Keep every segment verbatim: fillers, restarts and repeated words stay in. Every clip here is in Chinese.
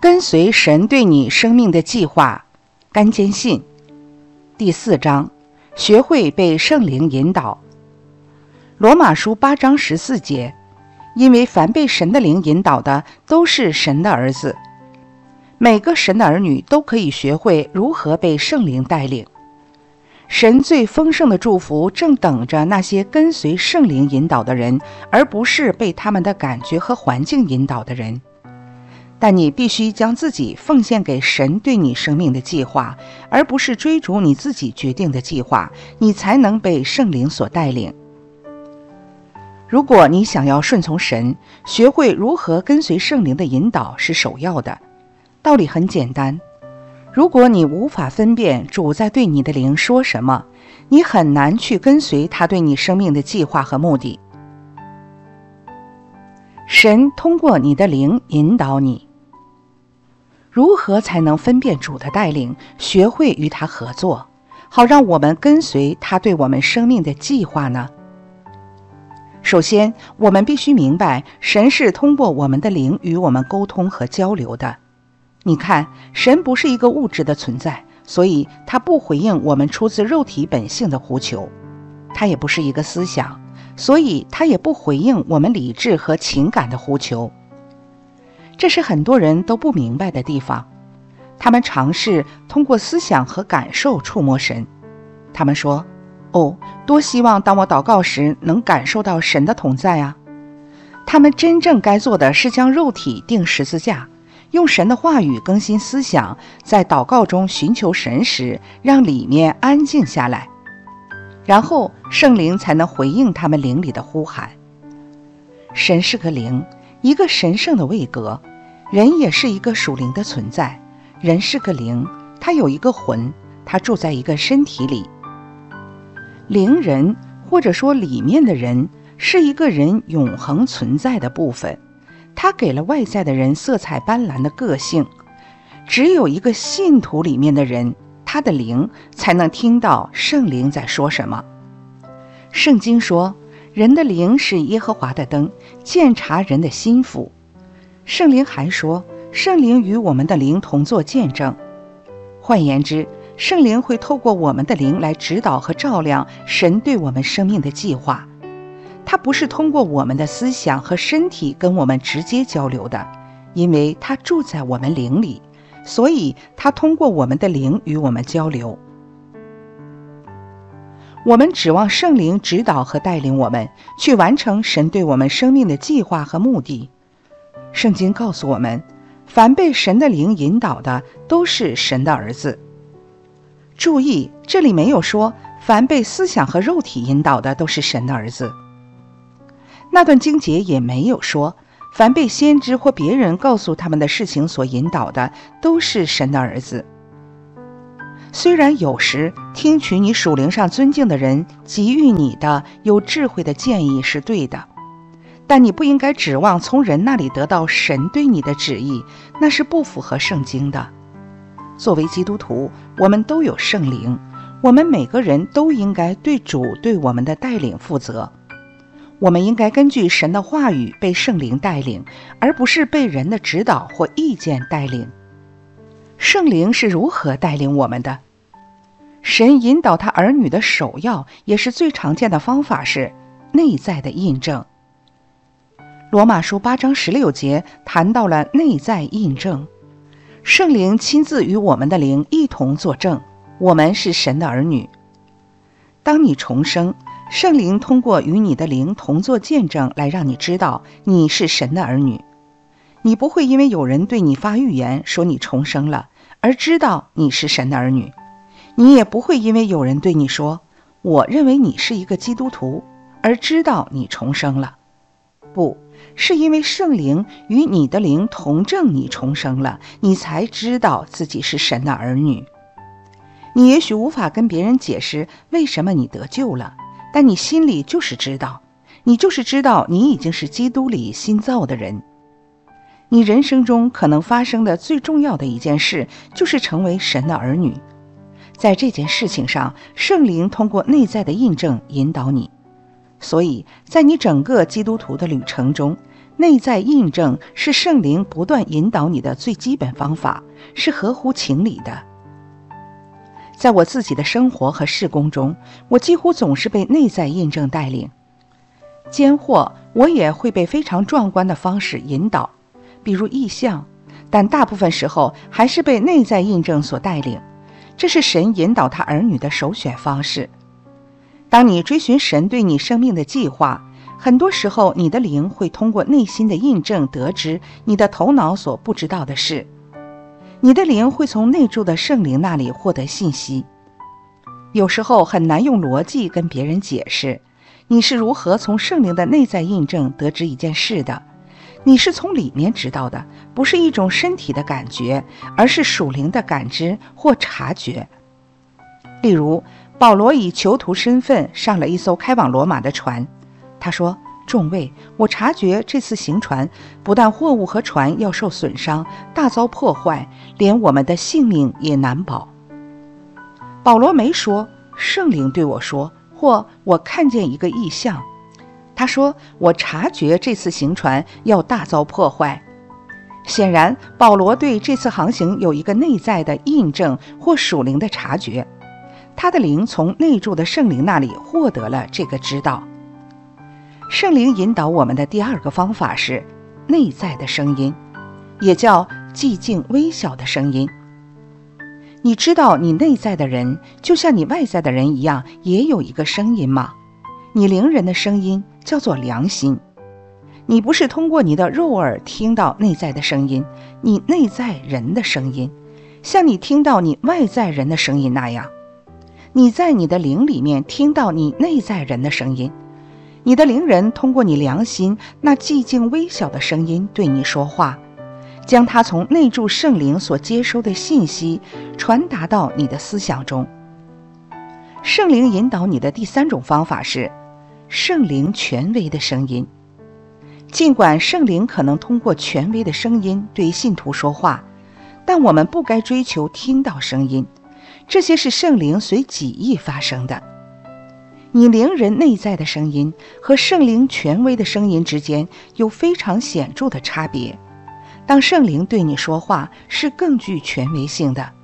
跟随神对你生命的计划，甘坚信。第四章，学会被圣灵引导。罗马书八章十四节，因为凡被神的灵引导的，都是神的儿子。每个神的儿女都可以学会如何被圣灵带领。神最丰盛的祝福正等着那些跟随圣灵引导的人，而不是被他们的感觉和环境引导的人。但你必须将自己奉献给神对你生命的计划，而不是追逐你自己决定的计划，你才能被圣灵所带领。如果你想要顺从神，学会如何跟随圣灵的引导是首要的。道理很简单，如果你无法分辨主在对你的灵说什么，你很难去跟随他对你生命的计划和目的。神通过你的灵引导你。如何才能分辨主的带领，学会与他合作，好让我们跟随他对我们生命的计划呢？首先，我们必须明白，神是通过我们的灵与我们沟通和交流的。你看，神不是一个物质的存在，所以他不回应我们出自肉体本性的呼求。他也不是一个思想，所以他也不回应我们理智和情感的呼求。这是很多人都不明白的地方。他们尝试通过思想和感受触摸神。他们说，哦，多希望当我祷告时能感受到神的同在啊！他们真正该做的是将肉体钉十字架，用神的话语更新思想，在祷告中寻求神时，让里面安静下来，然后圣灵才能回应他们灵里的呼喊。神是个灵，一个神圣的位格，人也是一个属灵的存在。人是个灵，他有一个魂，他住在一个身体里。灵人，或者说里面的人，是一个人永恒存在的部分，他给了外在的人色彩斑斓的个性。只有一个信徒里面的人，他的灵才能听到圣灵在说什么。圣经说，人的灵是耶和华的灯，鉴察人的心腹。圣灵还说，圣灵与我们的灵同作见证。换言之，圣灵会透过我们的灵来指导和照亮神对我们生命的计划。他不是通过我们的思想和身体跟我们直接交流的，因为他住在我们灵里，所以他通过我们的灵与我们交流。我们指望圣灵指导和带领我们去完成神对我们生命的计划和目的。圣经告诉我们，凡被神的灵引导的，都是神的儿子。注意，这里没有说凡被思想和肉体引导的都是神的儿子。那段经节也没有说凡被先知或别人告诉他们的事情所引导的都是神的儿子。虽然有时听取你属灵上尊敬的人给予你的有智慧的建议是对的，但你不应该指望从人那里得到神对你的旨意，那是不符合圣经的。作为基督徒，我们都有圣灵，我们每个人都应该对主对我们的带领负责。我们应该根据神的话语被圣灵带领，而不是被人的指导或意见带领。圣灵是如何带领我们的？神引导他儿女的首要也是最常见的方法是内在的印证。罗马书八章十六节谈到了内在印证，圣灵亲自与我们的灵一同作证，我们是神的儿女。当你重生，圣灵通过与你的灵同作见证来让你知道你是神的儿女。你不会因为有人对你发预言说你重生了而知道你是神的儿女，你也不会因为有人对你说我认为你是一个基督徒而知道你重生了。不，是因为圣灵与你的灵同证你重生了，你才知道自己是神的儿女。你也许无法跟别人解释为什么你得救了，但你心里就是知道，你就是知道你已经是基督里新造的人。你人生中可能发生的最重要的一件事，就是成为神的儿女。在这件事情上，圣灵通过内在的印证引导你。所以在你整个基督徒的旅程中， 内在印证是圣灵不断引导你的最基本方法，是合乎情理的。在我自己的生活和事工中，我几乎总是被内在印证带领。间或我也会被非常壮观的方式引导，比如异象，但大部分时候还是被内在印证所带领。这是神引导他儿女的首选方式。当你追寻神对你生命的计划，很多时候你的灵会通过内心的印证得知你的头脑所不知道的事。你的灵会从内住的圣灵那里获得信息。有时候很难用逻辑跟别人解释你是如何从圣灵的内在印证得知一件事的。你是从里面知道的，不是一种身体的感觉，而是属灵的感知或察觉。例如，保罗以囚徒身份上了一艘开往罗马的船。他说：众位，我察觉这次行船不但货物和船要受损伤，大遭破坏，连我们的性命也难保。保罗没说圣灵对我说，或我看见一个异象。他说我察觉这次行船要大遭破坏。显然保罗对这次航行有一个内在的印证或属灵的察觉，他的灵从内住的圣灵那里获得了这个知道。圣灵引导我们的第二个方法是内在的声音，也叫寂静微小的声音。你知道你内在的人就像你外在的人一样，也有一个声音吗？你灵人的声音叫做良心。你不是通过你的肉耳听到内在的声音，你内在人的声音像你听到你外在人的声音那样。你在你的灵里面听到你内在人的声音，你的灵人通过你良心那寂静微小的声音对你说话，将他从内住圣灵所接收的信息传达到你的思想中。圣灵引导你的第三种方法是圣灵权威的声音。尽管圣灵可能通过权威的声音对信徒说话，但我们不该追求听到声音，这些是圣灵随己意发生的。你灵人内在的声音和圣灵权威的声音之间有非常显著的差别。当圣灵对你说话，是更具权威性的。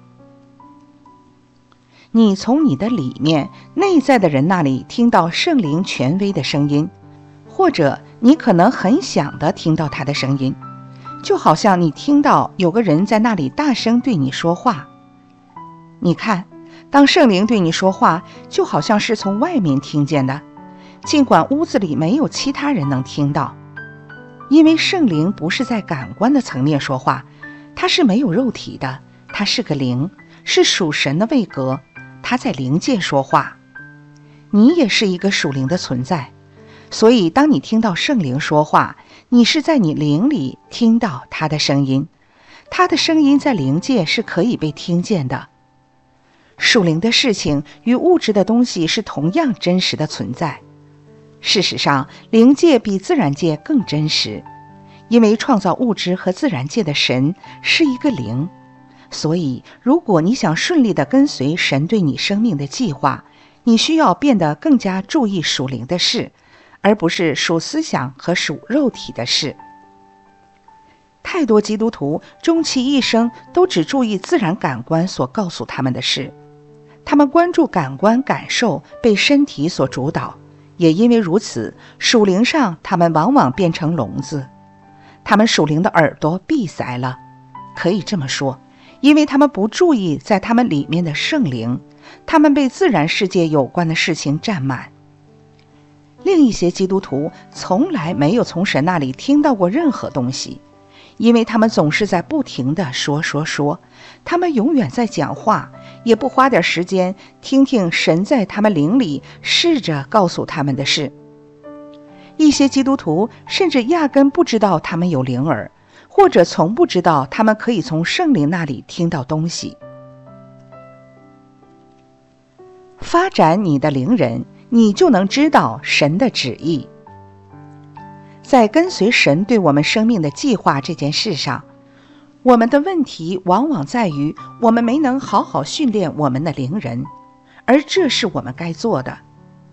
你从你的里面内在的人那里听到圣灵权威的声音，或者你可能很想的听到他的声音，就好像你听到有个人在那里大声对你说话。你看，当圣灵对你说话，就好像是从外面听见的，尽管屋子里没有其他人能听到。因为圣灵不是在感官的层面说话，它是没有肉体的，它是个灵，是属神的位格，它在灵界说话。你也是一个属灵的存在，所以当你听到圣灵说话，你是在你灵里听到他的声音，他的声音在灵界是可以被听见的。属灵的事情与物质的东西是同样真实的存在。事实上，灵界比自然界更真实，因为创造物质和自然界的神是一个灵。所以，如果你想顺利地跟随神对你生命的计划，你需要变得更加注意属灵的事，而不是属思想和属肉体的事。太多基督徒终其一生都只注意自然感官所告诉他们的事，他们关注感官感受被身体所主导，也因为如此，属灵上他们往往变成聋子，他们属灵的耳朵闭塞了。可以这么说，因为他们不注意在他们里面的圣灵，他们被自然世界有关的事情占满。另一些基督徒从来没有从神那里听到过任何东西，因为他们总是在不停地说说说，他们永远在讲话，也不花点时间听听神在他们灵里试着告诉他们的事。一些基督徒甚至压根不知道他们有灵耳，或者从不知道他们可以从圣灵那里听到东西。发展你的灵人，你就能知道神的旨意。在跟随神对我们生命的计划这件事上，我们的问题往往在于我们没能好好训练我们的灵人，而这是我们该做的。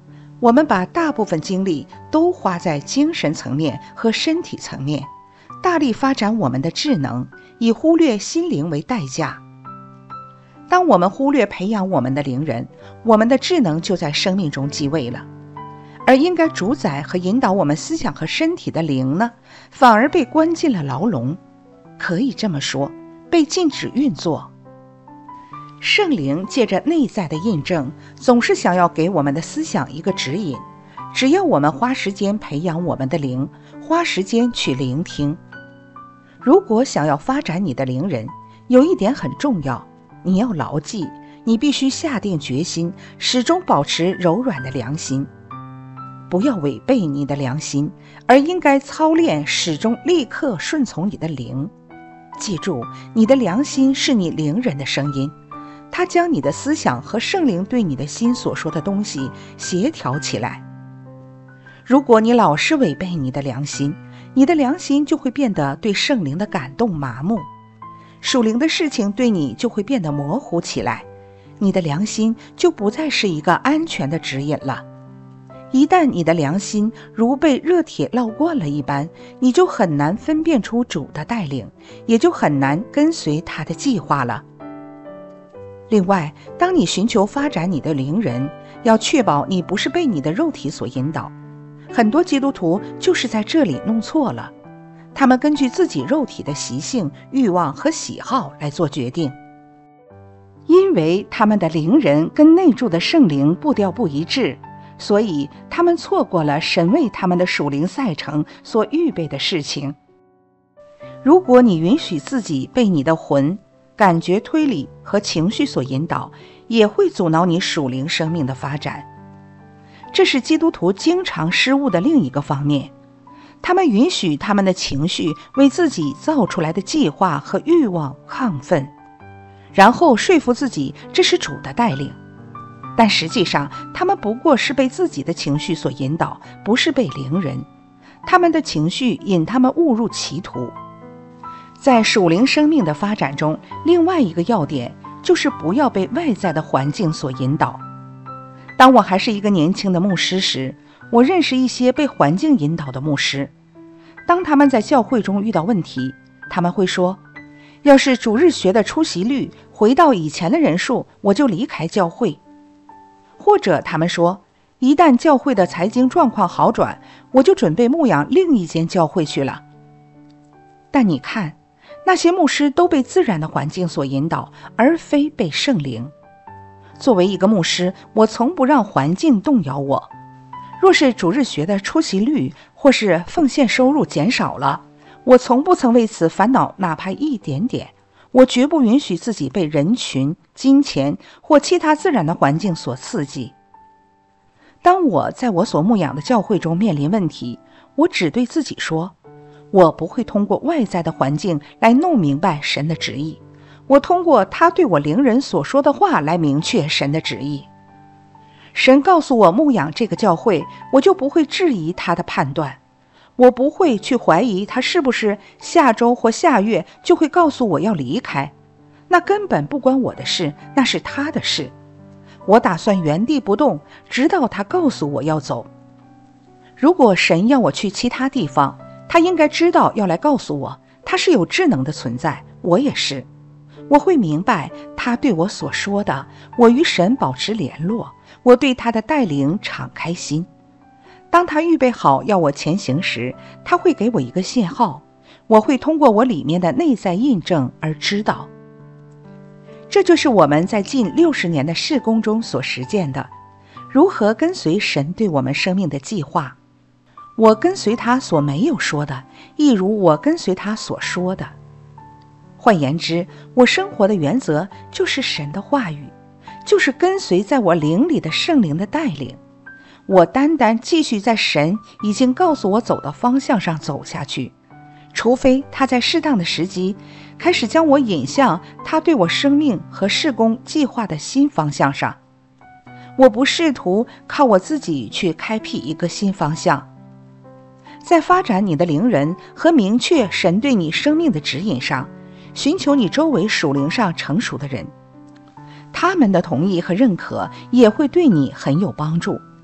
我们把大部分精力都花在精神层面和身体层面，大力发展我们的智能，以忽略心灵为代价。当我们忽略培养我们的灵人，我们的智能就在生命中继位了。而应该主宰和引导我们思想和身体的灵呢，反而被关进了牢笼，可以这么说，被禁止运作。圣灵借着内在的印证，总是想要给我们的思想一个指引，只要我们花时间培养我们的灵，花时间去聆听。如果想要发展你的灵人，有一点很重要，你要牢记，你必须下定决心，始终保持柔软的良心。不要违背你的良心，而应该操练始终立刻顺从你的灵。记住，你的良心是你灵人的声音，它将你的思想和圣灵对你的心所说的东西协调起来。如果你老是违背你的良心，你的良心就会变得对圣灵的感动麻木，属灵的事情对你就会变得模糊起来，你的良心就不再是一个安全的指引了。一旦你的良心如被热铁烙惯了一般，你就很难分辨出主的带领，也就很难跟随他的计划了。另外，当你寻求发展你的灵人，要确保你不是被你的肉体所引导。很多基督徒就是在这里弄错了，他们根据自己肉体的习性、欲望和喜好来做决定，因为他们的灵人跟内住的圣灵步调不一致，所以他们错过了神为他们的属灵赛程所预备的事情。如果你允许自己被你的魂、感觉、推理和情绪所引导，也会阻挠你属灵生命的发展。这是基督徒经常失误的另一个方面，他们允许他们的情绪为自己造出来的计划和欲望亢奋，然后说服自己这是主的带领。但实际上，他们不过是被自己的情绪所引导，不是被灵人。他们的情绪引他们误入歧途。在属灵生命的发展中，另外一个要点就是不要被外在的环境所引导。当我还是一个年轻的牧师时，我认识一些被环境引导的牧师。当他们在教会中遇到问题，他们会说，要是主日学的出席率回到以前的人数，我就离开教会。或者他们说，一旦教会的财经状况好转，我就准备牧养另一间教会去了。但你看，那些牧师都被自然的环境所引导，而非被圣灵。作为一个牧师，我从不让环境动摇我。若是主日学的出席率或是奉献收入减少了，我从不曾为此烦恼哪怕一点点。我绝不允许自己被人群、金钱或其他自然的环境所刺激。当我在我所牧养的教会中面临问题，我只对自己说，我不会通过外在的环境来弄明白神的旨意，我通过他对我灵人所说的话来明确神的旨意。神告诉我牧养这个教会，我就不会质疑他的判断，我不会去怀疑他是不是下周或下月就会告诉我要离开，那根本不关我的事，那是他的事。我打算原地不动，直到他告诉我要走。如果神要我去其他地方，他应该知道要来告诉我，他是有智能的存在，我也是。我会明白他对我所说的，我与神保持联络，我对他的带领敞开心。当他预备好要我前行时，他会给我一个信号，我会通过我里面的内在印证而知道。这就是我们在近六十年的事工中所实践的，如何跟随神对我们生命的计划。我跟随他所没有说的，一如我跟随他所说的。换言之，我生活的原则就是神的话语，就是跟随在我灵里的圣灵的带领。我单单继续在神已经告诉我走的方向上走下去，除非他在适当的时机开始将我引向他对我生命和事工计划的新方向上。我不试图靠我自己去开辟一个新方向。在发展你的灵人和明确神对你生命的指引上，寻求你周围属灵上成熟的人，他们的同意和认可也会对你很有帮助。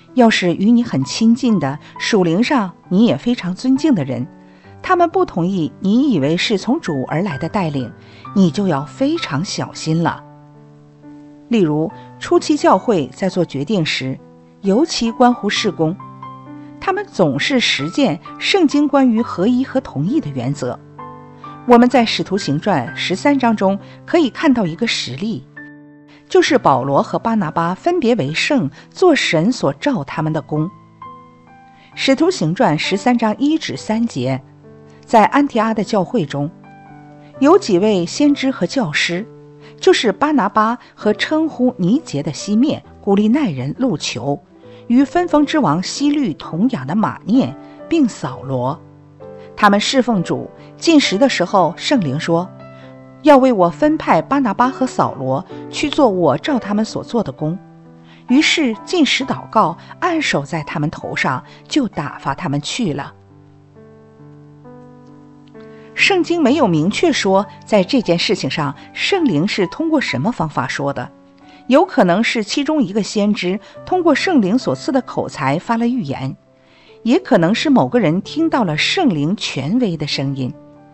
要是与你很亲近的，属灵上你也非常尊敬的人，他们不同意你以为是从主而来的带领，你就要非常小心了。例如，初期教会在做决定时，尤其关乎事工，他们总是实践圣经关于合一和同意的原则。我们在使徒行传十三章中可以看到一个实例，就是保罗和巴拿巴分别为圣，做神所召他们的工。使徒行传十三章一至三节，在安提阿的教会中，有几位先知和教师，就是巴拿巴和称呼尼结的西面、古利奈人路求，与分封之王希律同养的马念，并扫罗。他们侍奉主，进食的时候，圣灵说，要为我分派巴拿巴和扫罗去做我照他们所做的工。于是进食祷告，按手在他们头上，就打发他们去了。圣经没有明确说在这件事情上圣灵是通过什么方法说的，有可能是其中一个先知通过圣灵所赐的口才发了预言，也可能是某个人听到了圣灵权威的声音。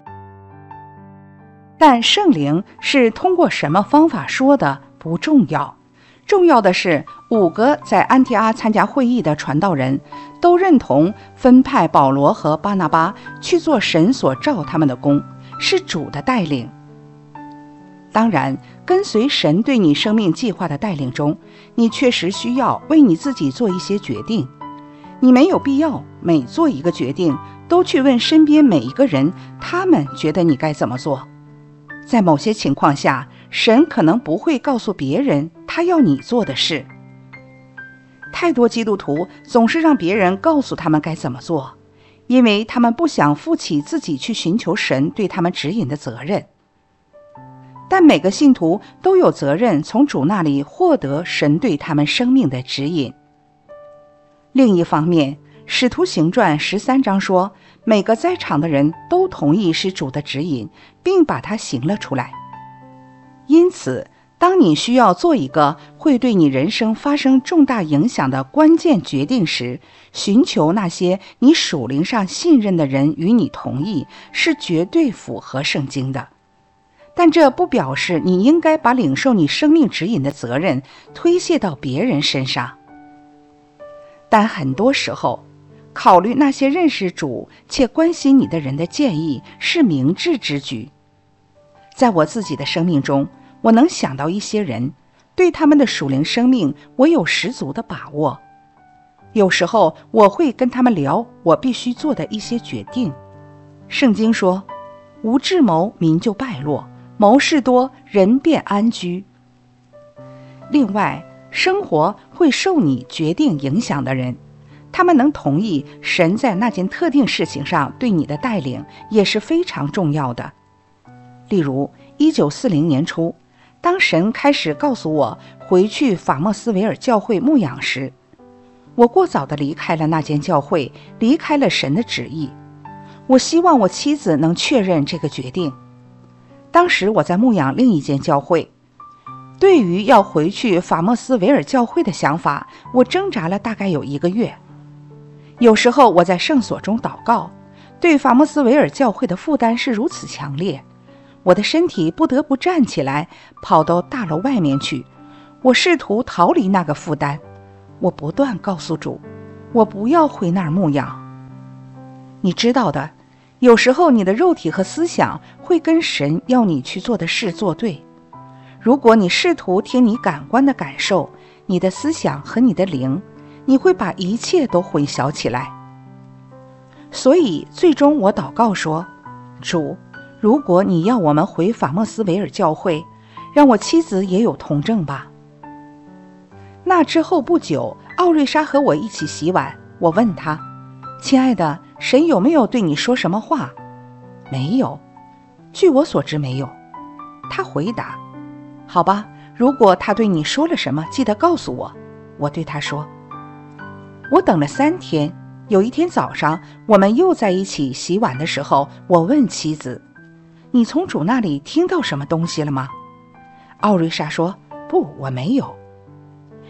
但圣灵是通过什么方法说的不重要，重要的是五个在安提阿参加会议的传道人都认同分派保罗和巴拿巴去做神所召他们的工，是主的带领。当然，跟随神对你生命计划的带领中，你确实需要为你自己做一些决定。你没有必要每做一个决定都去问身边每一个人，他们觉得你该怎么做。在某些情况下，神可能不会告诉别人他要你做的事。太多基督徒总是让别人告诉他们该怎么做，因为他们不想负起自己去寻求神对他们指引的责任。但每个信徒都有责任从主那里获得神对他们生命的指引。另一方面，使徒行传十三章说，每个在场的人都同意是主的指引，并把它行了出来。因此，当你需要做一个会对你人生发生重大影响的关键决定时，寻求那些你属灵上信任的人与你同意，是绝对符合圣经的。但这不表示你应该把领受你生命指引的责任推卸到别人身上。但很多时候，考虑那些认识主且关心你的人的建议是明智之举。在我自己的生命中，我能想到一些人，对他们的属灵生命我有十足的把握。有时候我会跟他们聊我必须做的一些决定。圣经说，无智谋民就败落，谋事多人便安居。另外，生活会受你决定影响的人，他们能同意神在那件特定事情上对你的带领，也是非常重要的。例如一九四零年初，当神开始告诉我回去法莫斯维尔教会牧养时，我过早地离开了那间教会，离开了神的旨意。我希望我妻子能确认这个决定。当时我在牧养另一间教会，对于要回去法莫斯维尔教会的想法，我挣扎了大概有一个月。有时候我在圣所中祷告，对法莫斯维尔教会的负担是如此强烈，我的身体不得不站起来，跑到大楼外面去。我试图逃离那个负担，我不断告诉主，我不要回那儿牧养。你知道的，有时候你的肉体和思想会跟神要你去做的事作对。如果你试图听你感官的感受，你的思想和你的灵，你会把一切都混淆起来。所以最终我祷告说，主，如果你要我们回法莫斯维尔教会，让我妻子也有同证吧。那之后不久，奥瑞莎和我一起洗碗，我问她，亲爱的，神有没有对你说什么话？没有，据我所知没有。她回答，好吧，如果他对你说了什么，记得告诉我。我对他说。我等了三天，有一天早上，我们又在一起洗碗的时候，我问妻子，你从主那里听到什么东西了吗？奥瑞莎说，不，我没有。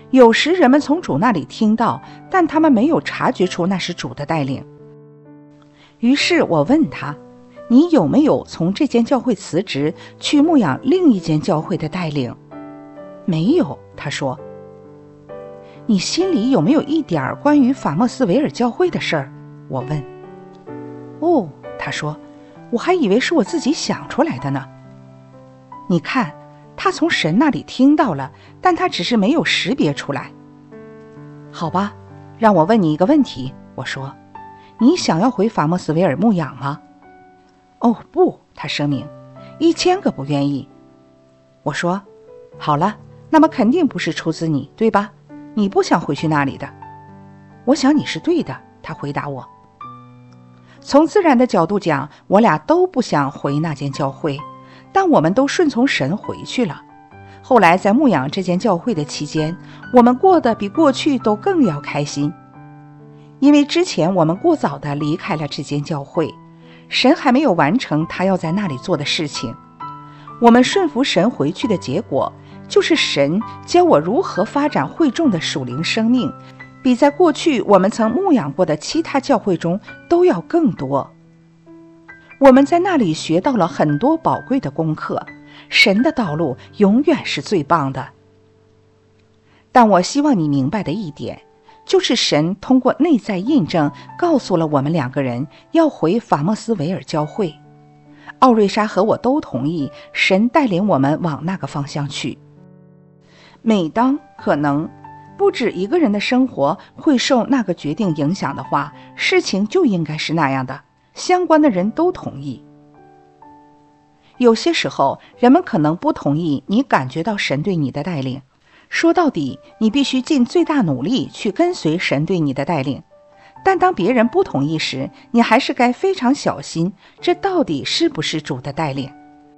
有时人们从主那里听到，但他们没有察觉出那是主的带领。于是我问他，你有没有从这间教会辞职，去牧养另一间教会的带领？没有，他说。你心里有没有一点关于法莫斯维尔教会的事儿？我问。哦，他说，我还以为是我自己想出来的呢。你看，他从神那里听到了，但他只是没有识别出来。好吧，让我问你一个问题，我说，你想要回法莫斯维尔牧养吗？哦，不，他声明，一千个不愿意。我说，好了，那么肯定不是出自你，对吧？你不想回去那里的。我想你是对的，他回答我。从自然的角度讲，我俩都不想回那间教会，但我们都顺从神回去了。后来在牧养这间教会的期间，我们过得比过去都更要开心，因为之前我们过早地离开了这间教会，神还没有完成他要在那里做的事情。我们顺服神回去的结果，就是神教我如何发展会众的属灵生命，比在过去我们曾牧养过的其他教会中都要更多。我们在那里学到了很多宝贵的功课，神的道路永远是最棒的。但我希望你明白的一点，就是神通过内在印证告诉了我们两个人要回法莫斯维尔教会。奥瑞莎和我都同意神带领我们往那个方向去。每当可能不止一个人的生活会受那个决定影响的话，事情就应该是那样的，相关的人都同意。有些时候人们可能不同意你感觉到神对你的带领，说到底你必须尽最大努力去跟随神对你的带领，但当别人不同意时，你还是该非常小心，这到底是不是主的带领。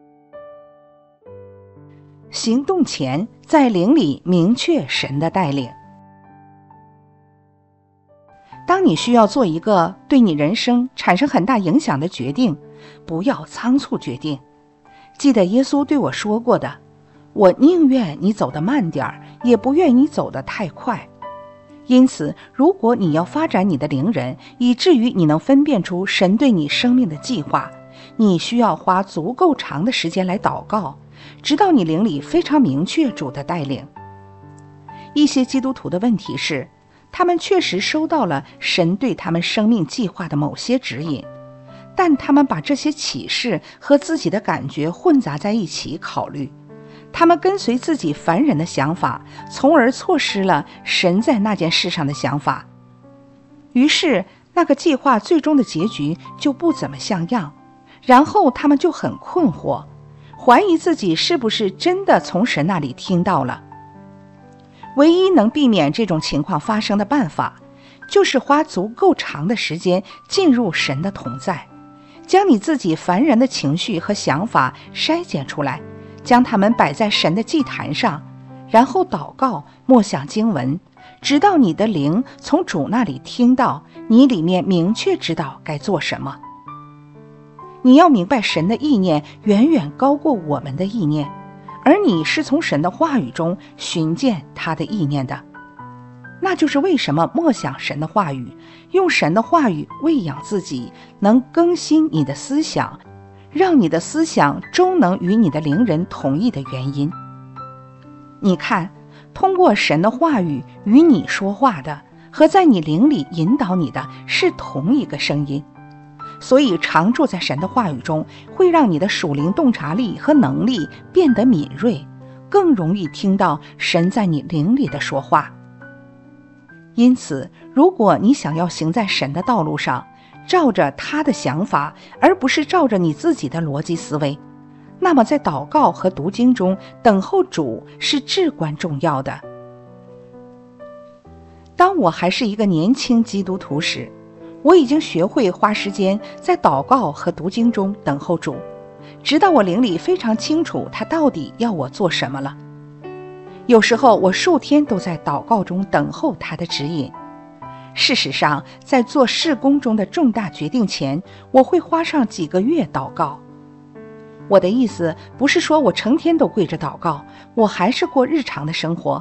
行动前在灵里明确神的带领。当你需要做一个对你人生产生很大影响的决定，不要仓促决定。记得耶稣对我说过的，我宁愿你走得慢点儿，也不愿你走得太快。因此，如果你要发展你的灵人，以至于你能分辨出神对你生命的计划，你需要花足够长的时间来祷告，直到你灵里非常明确主的带领。一些基督徒的问题是，他们确实收到了神对他们生命计划的某些指引，但他们把这些启示和自己的感觉混杂在一起考虑，他们跟随自己凡人的想法，从而错失了神在那件事上的想法。于是那个计划最终的结局就不怎么像样，然后他们就很困惑，怀疑自己是不是真的从神那里听到了。唯一能避免这种情况发生的办法，就是花足够长的时间进入神的同在，将你自己凡人的情绪和想法筛选出来，将它们摆在神的祭坛上，然后祷告，默想经文，直到你的灵从主那里听到，你里面明确知道该做什么。你要明白，神的意念远远高过我们的意念，而你是从神的话语中寻见他的意念的。那就是为什么默想神的话语，用神的话语喂养自己，能更新你的思想，让你的思想终能与你的灵人同意的原因。你看，通过神的话语与你说话的，和在你灵里引导你的是同一个声音。所以常住在神的话语中，会让你的属灵洞察力和能力变得敏锐，更容易听到神在你灵里的说话。因此，如果你想要行在神的道路上，照着他的想法，而不是照着你自己的逻辑思维，那么在祷告和读经中等候主是至关重要的。当我还是一个年轻基督徒时，我已经学会花时间在祷告和读经中等候主，直到我灵里非常清楚他到底要我做什么了。有时候我数天都在祷告中等候他的指引。事实上，在做事工中的重大决定前，我会花上几个月祷告。我的意思不是说我成天都跪着祷告，我还是过日常的生活，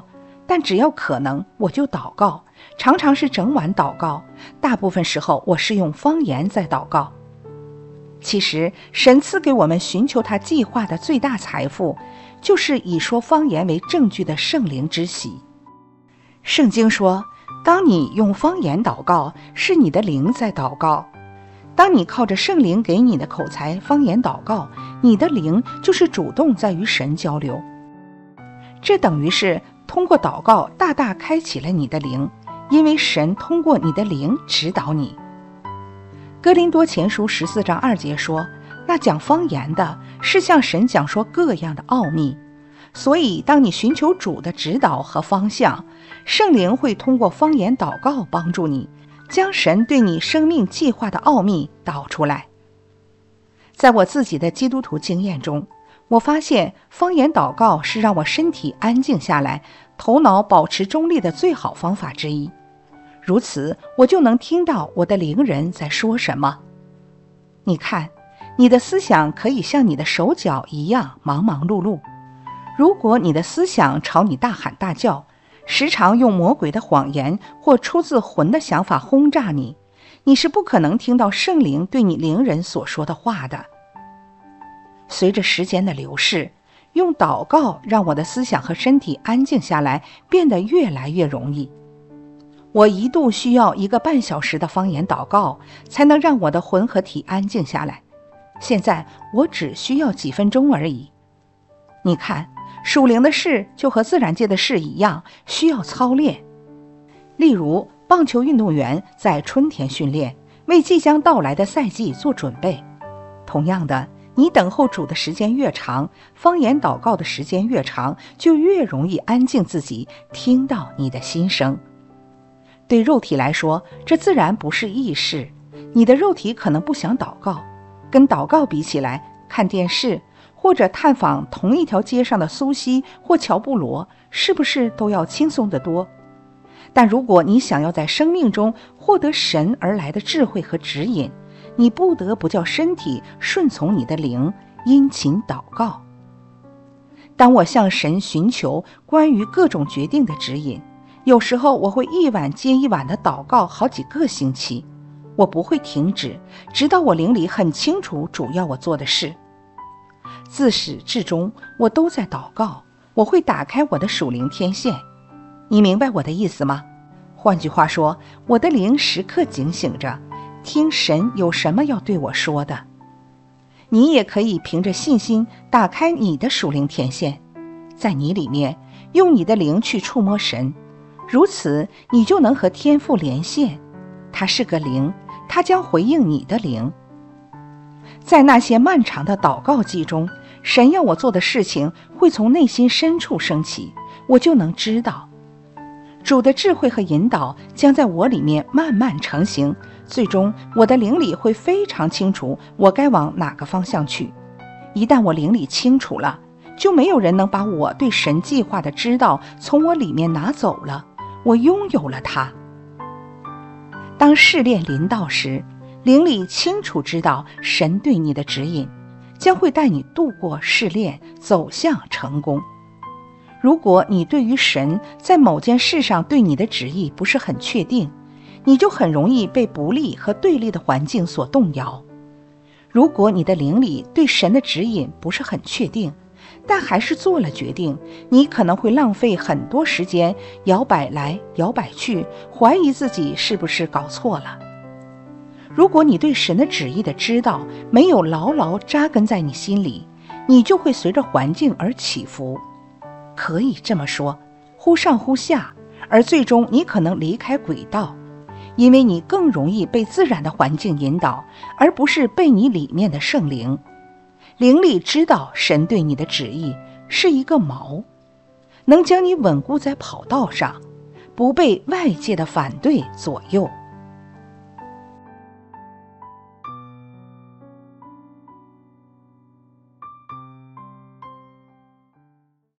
但只要可能，我就祷告，常常是整晚祷告，大部分时候我是用方言在祷告。其实，神赐给我们寻求他计划的最大财富，就是以说方言为证据的圣灵之喜。圣经说，当你用方言祷告，是你的灵在祷告。当你靠着圣灵给你的口才方言祷告，你的灵就是主动在与神交流。这等于是通过祷告大大开启了你的灵，因为神通过你的灵指导你。哥林多前书十四章二节说，那讲方言的是向神讲说各样的奥秘。所以当你寻求主的指导和方向，圣灵会通过方言祷告帮助你，将神对你生命计划的奥秘导出来。在我自己的基督徒经验中，我发现方言祷告是让我身体安静下来，头脑保持中立的最好方法之一。如此，我就能听到我的灵人在说什么。你看，你的思想可以像你的手脚一样忙忙碌碌。如果你的思想朝你大喊大叫，时常用魔鬼的谎言或出自魂的想法轰炸你，你是不可能听到圣灵对你灵人所说的话的。随着时间的流逝，用祷告让我的思想和身体安静下来，变得越来越容易。我一度需要一个半小时的方言祷告，才能让我的魂和体安静下来。现在我只需要几分钟而已。你看，属灵的事就和自然界的事一样，需要操练。例如，棒球运动员在春天训练，为即将到来的赛季做准备。同样的，你等候主的时间越长，方言祷告的时间越长，就越容易安静自己，听到你的心声。对肉体来说，这自然不是易事。你的肉体可能不想祷告，跟祷告比起来，看电视或者探访同一条街上的苏西或乔布罗，是不是都要轻松得多？但如果你想要在生命中获得神而来的智慧和指引，你不得不叫身体顺从你的灵，殷勤祷告。当我向神寻求关于各种决定的指引，有时候我会一晚接一晚的祷告好几个星期，我不会停止，直到我灵里很清楚主要我做的事。自始至终，我都在祷告，我会打开我的属灵天线。你明白我的意思吗？换句话说，我的灵时刻警醒着，听神有什么要对我说的。你也可以凭着信心打开你的属灵天线，在你里面用你的灵去触摸神，如此你就能和天父连线。他是个灵，他将回应你的灵。在那些漫长的祷告季中，神要我做的事情会从内心深处升起，我就能知道。主的智慧和引导将在我里面慢慢成型，最终我的灵里会非常清楚我该往哪个方向去。一旦我灵里清楚了，就没有人能把我对神计划的知道从我里面拿走了，我拥有了它。当试炼临到时，灵里清楚知道神对你的指引，将会带你度过试炼，走向成功。如果你对于神在某件事上对你的旨意不是很确定，你就很容易被不利和对立的环境所动摇。如果你的灵里对神的指引不是很确定，但还是做了决定，你可能会浪费很多时间，摇摆来摇摆去，怀疑自己是不是搞错了。如果你对神的旨意的知道没有牢牢扎根在你心里，你就会随着环境而起伏。可以这么说，忽上忽下，而最终你可能离开轨道，因为你更容易被自然的环境引导，而不是被你里面的圣灵。灵里知道神对你的旨意是一个锚，能将你稳固在跑道上，不被外界的反对左右。